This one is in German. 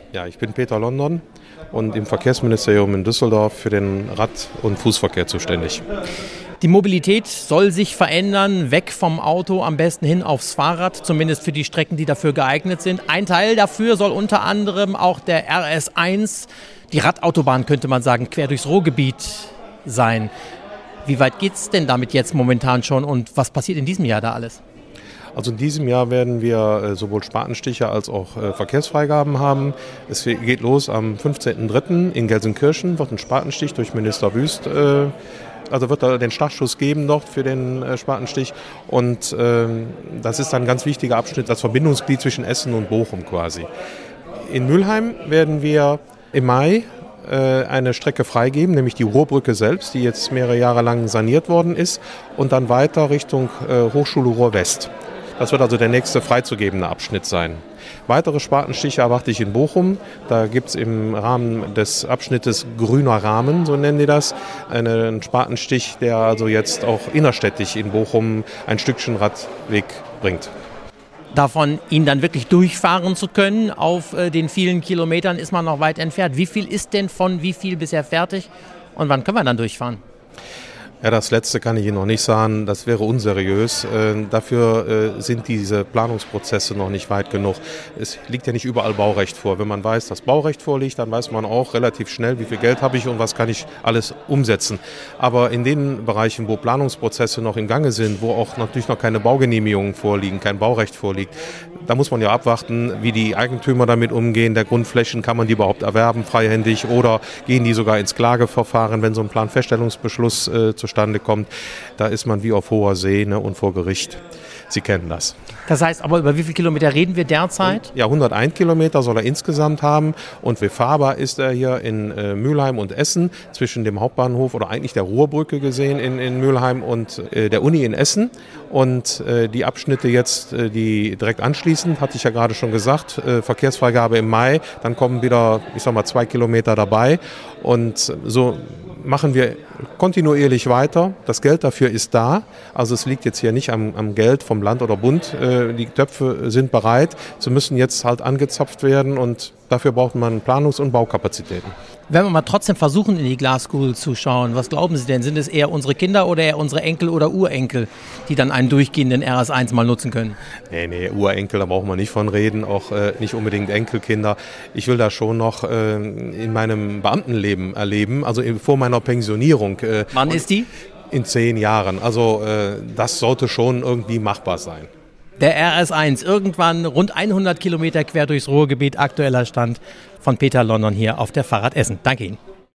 Ja, ich bin Peter London und im Verkehrsministerium in Düsseldorf für den Rad- und Fußverkehr zuständig. Die Mobilität soll sich verändern, weg vom Auto, am besten hin aufs Fahrrad, zumindest für die Strecken, die dafür geeignet sind. Ein Teil dafür soll unter anderem auch der RS1, die Radautobahn könnte man sagen, quer durchs Ruhrgebiet sein. Wie weit geht es denn damit jetzt momentan schon und was passiert in diesem Jahr da alles? Also in diesem Jahr werden wir sowohl Spatenstiche als auch Verkehrsfreigaben haben. Es geht los am 15.03. in Gelsenkirchen, wird ein Spatenstich durch Minister Wüst, also wird da den Startschuss geben dort für den Spatenstich. Und das ist dann ein ganz wichtiger Abschnitt, das Verbindungsglied zwischen Essen und Bochum quasi. In Mülheim werden wir im Mai eine Strecke freigeben, nämlich die Ruhrbrücke selbst, die jetzt mehrere Jahre lang saniert worden ist, und dann weiter Richtung Hochschule Ruhr-West. Das wird also der nächste freizugebende Abschnitt sein. Weitere Spatenstiche erwarte ich in Bochum. Da gibt es im Rahmen des Abschnittes Grüner Rahmen, so nennen die das, einen Spatenstich, der also jetzt auch innerstädtisch in Bochum ein Stückchen Radweg bringt. Davon ihn dann wirklich durchfahren zu können, auf den vielen Kilometern ist man noch weit entfernt. Wie viel ist denn von wie viel bisher fertig und wann können wir dann durchfahren? Ja, das Letzte kann ich Ihnen noch nicht sagen, das wäre unseriös. Dafür sind diese Planungsprozesse noch nicht weit genug. Es liegt ja nicht überall Baurecht vor. Wenn man weiß, dass Baurecht vorliegt, dann weiß man auch relativ schnell, wie viel Geld habe ich und was kann ich alles umsetzen. Aber in den Bereichen, wo Planungsprozesse noch im Gange sind, wo auch natürlich noch keine Baugenehmigungen vorliegen, kein Baurecht vorliegt, da muss man ja abwarten, wie die Eigentümer damit umgehen. Der Grundflächen, kann man die überhaupt erwerben, freihändig, oder gehen die sogar ins Klageverfahren, wenn so ein Planfeststellungsbeschluss zustande kommt. Da ist man wie auf hoher See, ne, und vor Gericht. Sie kennen das. Das heißt aber, über wie viele Kilometer reden wir derzeit? Ja, 101 Kilometer soll er insgesamt haben und befahrbar ist er hier in Mülheim und Essen zwischen dem Hauptbahnhof oder eigentlich der Ruhrbrücke gesehen in Mülheim und der Uni in Essen. Und die Abschnitte jetzt, die direkt anschließen, hatte ich ja gerade schon gesagt, Verkehrsfreigabe im Mai, dann kommen wieder, 2 Kilometer dabei und so machen wir kontinuierlich weiter. Das Geld dafür ist da. Also es liegt jetzt hier nicht am Geld vom Land oder Bund. Die Töpfe sind bereit. Sie müssen jetzt halt angezapft werden und dafür braucht man Planungs- und Baukapazitäten. Wenn wir mal trotzdem versuchen, in die Glaskugel zu schauen, was glauben Sie denn? Sind es eher unsere Kinder oder eher unsere Enkel oder Urenkel, die dann einen durchgehenden RS1 mal nutzen können? Nee, Urenkel, da brauchen wir nicht von reden, auch nicht unbedingt Enkelkinder. Ich will das schon noch in meinem Beamtenleben erleben, also vor meiner Pensionierung. Wann ist die? In 10 Jahren. Also das sollte schon irgendwie machbar sein. Der RS1, irgendwann rund 100 Kilometer quer durchs Ruhrgebiet, aktueller Stand von Peter London hier auf der Fahrrad Essen. Danke Ihnen.